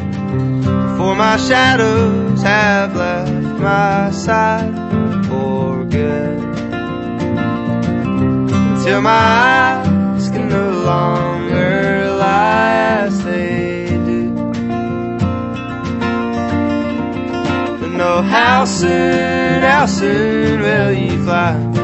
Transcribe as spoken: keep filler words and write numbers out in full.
before my shadows have left my side for good, until my eyes can no longer lie as they do. But know how soon, how soon will you fly?